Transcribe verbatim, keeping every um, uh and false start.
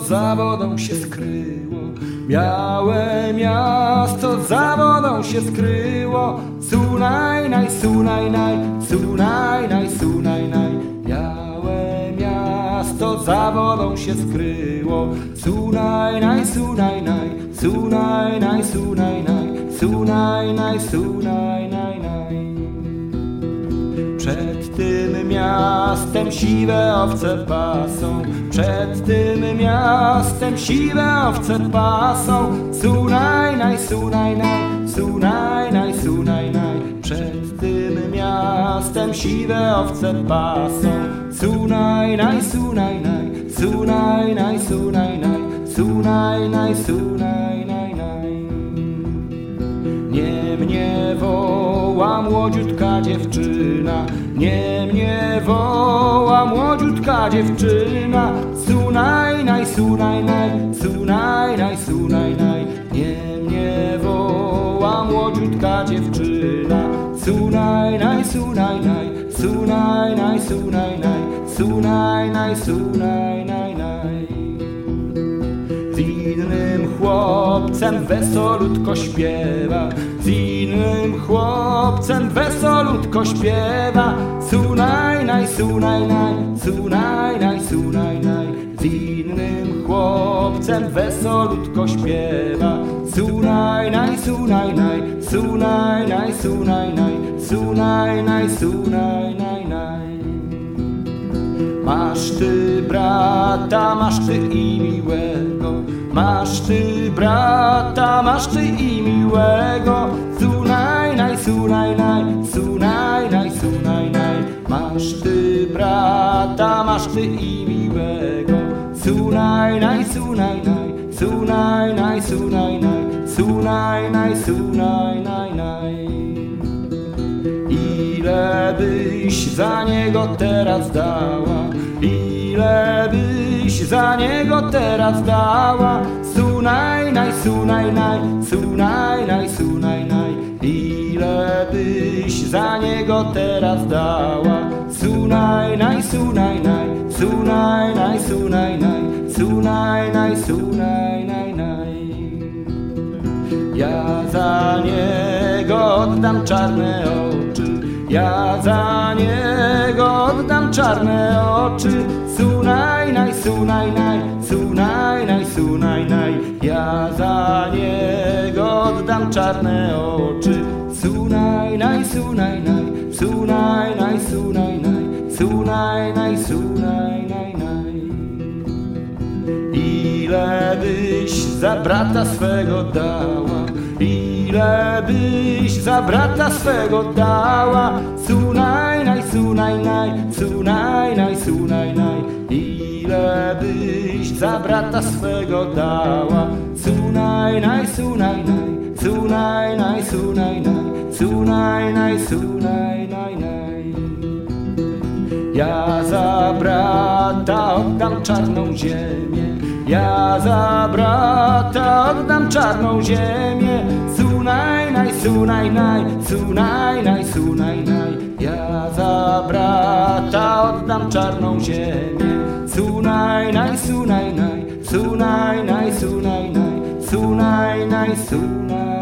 za wodą się skryło, białe miasto za wodą się skryło. Sunaj, naj, sunaj, naj, sunaj, naj, sunaj, naj. Białe miasto za wodą się skryło. Sunaj, naj, sunaj, naj, sunaj, naj, sunaj, naj, sunaj, naj, sunaj, naj, naj. Przed tym miastem siwe owce pasą, przed tym miastem siwe owce pasą. Sunaj, naj, sunaj, naj, sunaj, naj, sunaj, naj. Przed tym miastem siwe owce pasą. Sunaj, naj, sunaj, naj, sunaj, naj, sunaj, naj, sunaj, naj, sunaj, naj, naj. Nie mnie woła młodziutka dziewczyna, nie mnie woła młodziutka dziewczyna. Sunaj, naj, sunaj, naj, sunaj, naj, sunaj, naj. Nie mnie woła młodziutka dziewczyna. Sunaj, naj, sunaj, naj, sunaj, naj, sunaj, naj, sunaj, naj, sunaj, naj, naj. Z innym chłopcem wesolutko śpiewa, z innym chłopcem wesolutko śpiewa. Sunaj, naj, sunaj, naj, sunaj, naj, sunaj, naj. Z innym chłopcem wesolutko śpiewa. Sunaj, naj, sunaj, naj, sunaj, naj, sunaj, naj, sunaj, naj, sunaj, naj, naj. Masz ty brata, masz ty i miłego, masz ty brata, masz ty i miłego. Sunaj, naj, sunaj, naj, sunaj, naj, sunaj, naj. Masz ty brata, masz ty i miłego. Sunaj, naj, sunaj, naj, sunaj, naj, sunaj, naj, sunaj, naj, sunaj, naj, naj. Ile byś za niego teraz dała, ile byś za niego teraz dała. Sunaj, naj, sunaj, naj, sunaj, naj, sunaj, naj. Ile byś za niego teraz dała. Sunaj, naj, sunaj, naj, sunaj, naj, sunaj, naj, sunaj, naj, sunaj, naj, naj. Ja za niego oddam czarne oczy, ja za niego oddam czarne oczy. Sunaj, naj, sunaj, naj, sunaj, naj, sunaj, naj. Ja za niego oddam czarne oczy. Sunaj, naj, sunaj, naj, sunaj, naj, sunaj, naj, sunaj, naj, sunaj, naj, naj. Ile byś za brata swego dała, ile byś za brata swego dała. Sunaj, naj, sunaj, naj, sunaj, naj, sunaj, naj. Ile byś za brata swego dała. Sunaj, naj, sunaj, naj, sunaj, naj, sunaj, naj, sunaj, naj, sunaj, naj, naj. Ja za brata oddam czarną ziemię, ja za brata oddam czarną ziemię. Sunaj, naj, sunaj, naj, sunaj, naj, sunaj, naj. Ja za brata oddam czarną ziemię. Sunaj, naj, sunaj, naj, sunaj, naj, sunaj, naj, sunaj, naj, sunaj.